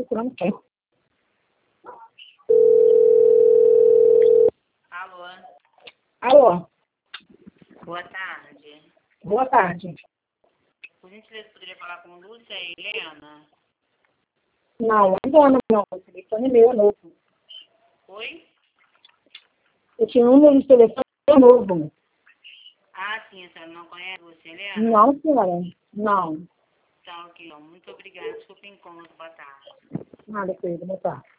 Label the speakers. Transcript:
Speaker 1: procurando quem?
Speaker 2: Alô?
Speaker 1: Alô,
Speaker 2: Boa tarde.
Speaker 1: boa tarde.
Speaker 2: Por gentileza, poderia falar com Lúcia e Helena?
Speaker 1: Não, ainda não, o telefone meu é novo.
Speaker 2: Oi?
Speaker 1: Esse número de telefone é novo.
Speaker 2: Ah, sim, a senhora não conhece Lúcia e Helena?
Speaker 1: Não, senhora, não.
Speaker 2: Tá, ok. Muito obrigada. Desculpe o incômodo. Boa tarde.
Speaker 1: Nada, querida, boa tarde.